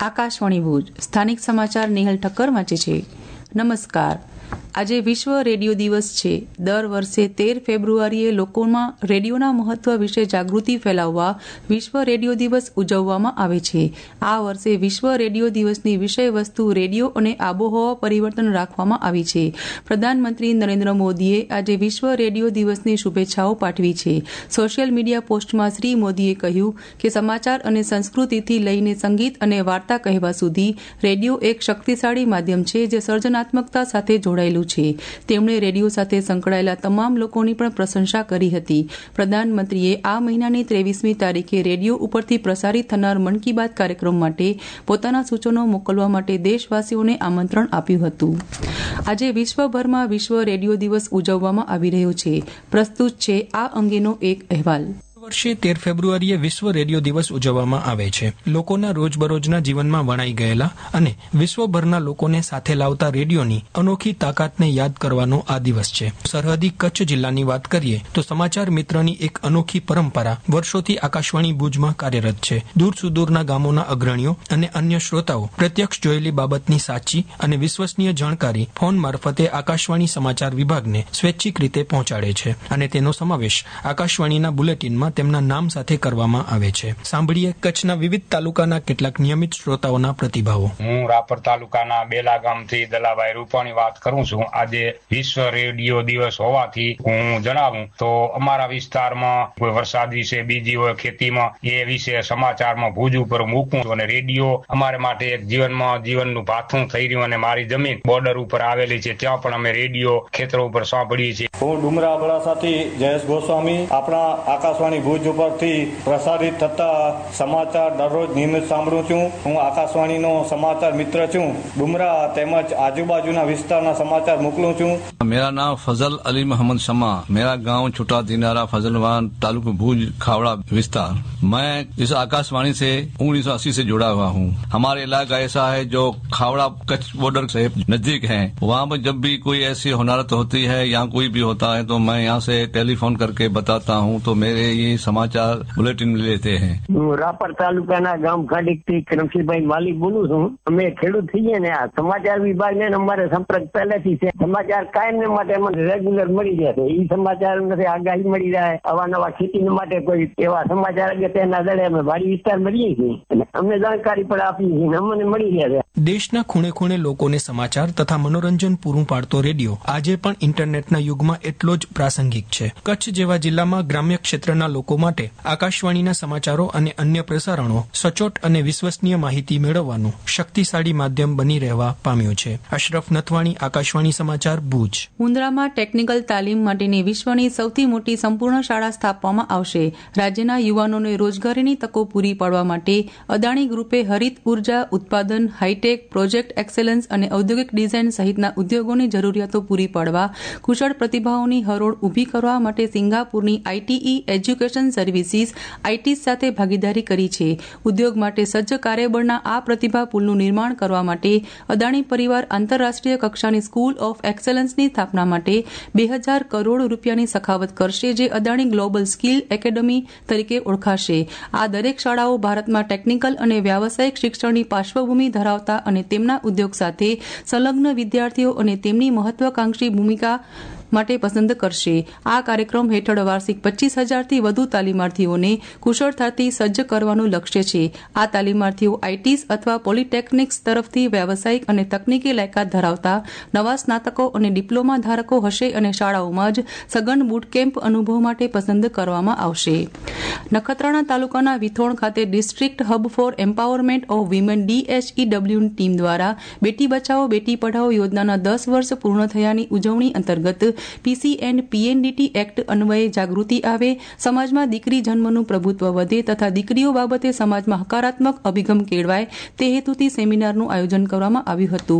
આકાશવાણી ભુજ સ્થાનિક સમાચાર નેહલ ઠક્કર વાંચે છે. નમસ્કાર. આજે વિશ્વ રેડિયો દિવસ છે. દર વર્ષે 13 ફેબ્રુઆરીએ લોકોમાં રેડિયોના મહત્વ વિશે જાગૃતિ ફેલાવવા વિશ્વ રેડિયો દિવસ ઉજવવામાં આવે છે. આ વર્ષે વિશ્વ રેડિયો દિવસની વિષય વસ્તુ રેડિયો અને આબોહવા પરિવર્તન રાખવામાં આવી છે. પ્રધાનમંત્રી નરેન્દ્ર મોદીએ આજે વિશ્વ રેડિયો દિવસની શુભેચ્છાઓ પાઠવી છે. સોશિયલ મીડિયા પોસ્ટમાં શ્રી મોદીએ કહ્યું કે સમાચાર અને સંસ્કૃતિથી લઈને સંગીત અને વાર્તા કહેવા સુધી રેડિયો એક શક્તિશાળી માધ્યમ છે જે સર્જનાત્મકતા સાથે જોડાયેલું છે. તેમણે રેડિયો સાથે સંકળાયેલા તમામ લોકોની પણ પ્રશંસા કરી હતી. પ્રધાનમંત્રીએ આ મહિનાની 23મી તારીખે રેડિયો ઉપરથી પ્રસારિત થનાર મન કી બાત કાર્યક્રમ માટે પોતાના સૂચનો મોકલવા માટે દેશવાસીઓને આમંત્રણ આપ્યું હતું. આજે વિશ્વભરમાં વિશ્વ રેડિયો દિવસ ઉજવવામાં આવી રહ્યો છે. પ્રસ્તુત છે આ અંગેનો એક અહેવાલ. વર્ષે 13 ફેબ્રુઆરીએ વિશ્વ રેડિયો દિવસ ઉજવવામાં આવે છે. લોકોના રોજબરોજના જીવનમાં વણાઈ ગયેલા અને વિશ્વભરના લોકોને સાથે લાવતા રેડિયોની અનોખી તાકાતને યાદ કરવાનો આ દિવસ છે. સરહદી કચ્છ જિલ્લાની વાત કરીએ તો સમાચાર મિત્રની એક અનોખી પરંપરા વર્ષોથી આકાશવાણી ભુજમાં કાર્યરત છે. દૂર સુદૂરના ગામોના અગ્રણીઓ અને અન્ય શ્રોતાઓ પ્રત્યક્ષ જોયેલી બાબતની સાચી અને વિશ્વસનીય જાણકારી ફોન મારફતે આકાશવાણી સમાચાર વિભાગને સ્વૈચ્છિક રીતે પહોંચાડે છે અને તેનો સમાવેશ આકાશવાણીના બુલેટિનમાં તેમના નામ સાથે કરવામાં આવે છે. સાંભળીએ કચ્છના વિવિધ તાલુકાના કેટલાક નિયમિત શ્રોતાઓના પ્રતિભાવો. હું રાપર તાલુકાના બેલા ગામથી દલાભાઈ રૂપાણી વાત કરું છું. આજે વિશ્વ રેડિયો દિવસ હોવાથી હું જણાવું તો અમારા વિસ્તારમાં કોઈ વરસાદ વિશે, બીજી હોય ખેતીમાં, એ વિશે સમાચારમાં ભુજ ઉપર મૂકું છું. અને રેડિયો અમારે માટે એક જીવનનું ભાથું થઈ રહ્યું અને મારી જમીન બોર્ડર ઉપર આવેલી છે ત્યાં પણ અમે રેડિયો ખેતરો ઉપર સાંભળીએ છીએ. હું ડુમરા અબડાસાથી જયેશ ગોસ્વામી. આપણા આકાશવાણી ભુજ ઉપરથી પ્રસારિત થતા સમાચાર દરરોજ નિયમિત સાંભળું છું. હું આકાશવાણીનો સમાચાર મિત્ર છું. ડુમરા તેમજ આજુબાજુના विस्तार समाचार मोकलूं छूं. मेरा नाम फजल अली मोहम्मद शमा. मेरा गांव छोटा दिनारा फजलवान तालुका भूज खावड़ा विस्तार. मैं इस आकाशवाणी से 1980 से जुड़ा हुआ हूँ. हमारे इलाका ऐसा है जो खावड़ा कच्छ बॉर्डर से नजदीक है. वहाँ पर जब भी कोई ऐसी होनारत होती है या कोई भी होता है तो मैं यहाँ से टेलीफोन करके बताता हूँ तो मेरे ये समाचार बुलेटिन लेते हैं. રાપર તાલુકાના ગામ ખાડીકથી કરમશીભાઈ માલિક બોલું છું. અમે ખેડૂત છીએ ને આ સમાચાર વિભાગને અમારે સંપર્ક પહેલેથી છે. સમાચાર કાયમ માટે અમને રેગ્યુલર મળી જાય છે. એ સમાચાર નથી આગાહી મળી જાય, અવાનવા ખેતી માટે કોઈ એવા સમાચાર કે તેના દળે અમે વાડી વિસ્તાર મળીએ છીએ અને અમને જાણકારી પણ આપીએ છીએ, અમને મળી જાય છે. દેશના ખૂણે ખૂણે લોકોને સમાચાર તથા મનોરંજન પૂરું પાડતો રેડિયો આજે પણ ઇન્ટરનેટના યુગમાં એટલો જ પ્રાસંગિક છે. કચ્છ જેવા જિલ્લામાં ગ્રામ્ય ક્ષેત્રના લોકો માટે આકાશવાણીના સમાચારો અને અન્ય પ્રસારણો સચોટ અને વિશ્વસનીય માહિતી મેળવવાનું શક્તિશાળી માધ્યમ બની રહેવા પામ્યું છે. અશરફ નથવાણી, આકાશવાણી સમાચાર, ભુજ. મુન્દ્રામાં ટેકનિકલ તાલીમ માટેની વિશ્વની સૌથી મોટી સંપૂર્ણ શાળા સ્થાપવામાં આવશે. રાજ્યના યુવાનોને રોજગારીની તકો પૂરી પાડવા માટે અદાણી ગ્રુપે હરિત ઉર્જા, ઉત્પાદન, હાઈટેક, પ્રોજેક્ટ એક્સેલન્સ અને ઔદ્યોગિક ડિઝાઇન સહિતના ઉદ્યોગોની જરૂરિયાતો પૂરી પાડવા કુશળ પ્રતિભાઓની હરોળ ઊભી કરવા માટે સિંગાપુરની આઈટીઈ એજ્યુકેશન સર્વિસીસ આઈટીસ સાથે ભાગીદારી કરી છે. ઉદ્યોગ માટે સજ્જ કાર્યબળના આ પ્રતિભા પુલનું નિર્માણ કરવા માટે અદાણી પરિવાર આંતરરાષ્ટ્રીય કક્ષાની સ્કૂલ ઓફ એક્સેલન્સની સ્થાપના માટે 2000 કરોડ રૂપિયાની સખાવત કરશે, જે અદાણી ગ્લોબલ સ્કિલ એકેડમી તરીકે ઓળખાશે. આ દરેક શાળાઓ ભારતમાં ટેકનિકલ અને વ્યાવસાયિક શિક્ષણની પાર્શ્વભૂમિ ધરાવતા અને તેમના ઉદ્યોગ સાથે સંલગ્ન વિદ્યાર્થીઓ અને તેમની મહત્વાકાંક્ષી ભૂમિકા માટે પસંદ કરશે. આ કાર્યક્રમ હેઠળ વાર્ષિક 25,000થી વધુ તાલીમાર્થીઓને કુશળતાથી સજ્જ કરવાનું લક્ષ્ય છે. આ તાલીમાર્થીઓ આઈટીસ અથવા પોલિટેકનિક્સ તરફથી વ્યાવસાયિક અને તકનીકી લાયકાત ધરાવતા નવા સ્નાતકો અને ડિપ્લોમા ધારકો હશે અને શાળાઓમાં જ સઘન બુટ કેમ્પ અનુભવ માટે પસંદ કરવામાં આવશે. નખત્રાણા તાલુકાના વિથોણ ખાતે district hub for empowerment of women DHEW team દ્વારા બેટી બચાવો બેટી પઢાઓ યોજનાના 10 વર્ષ પૂર્ણ થયાની ઉજવણી અંતર્ગત PC એન્ડ PNDT એક્ટ અન્વયે જાગૃતિ આવે, સમાજમાં દીકરી જન્મનું પ્રભુત્વ વધે તથા દીકરીઓ બાબતે સમાજમાં હકારાત્મક અભિગમ કેળવાય તે હેતુથી સેમિનારનું આયોજન કરવામાં આવ્યું હતું.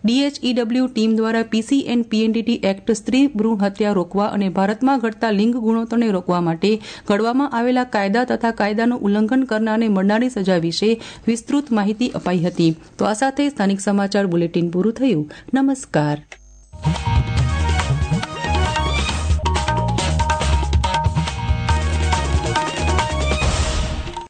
DHEW ટીમ દ્વારા PC એન્ડ PNDT એક્ટ સ્ત્રી ભ્રૂણ હત્યા રોકવા અને ભારતમાં ઘટતા લિંગ ગુણોત્તરને રોકવા માટે ઘડવામાં આવેલા કાયદા તથા કાયદાનું ઉલ્લંઘન કરનારને મળનારી સજા વિશે વિસ્તૃત માહિતી અપાઈ હતી. તો આ સાથે સ્થાનિક સમાચાર બુલેટિન પૂરું થયું. નમસ્કાર.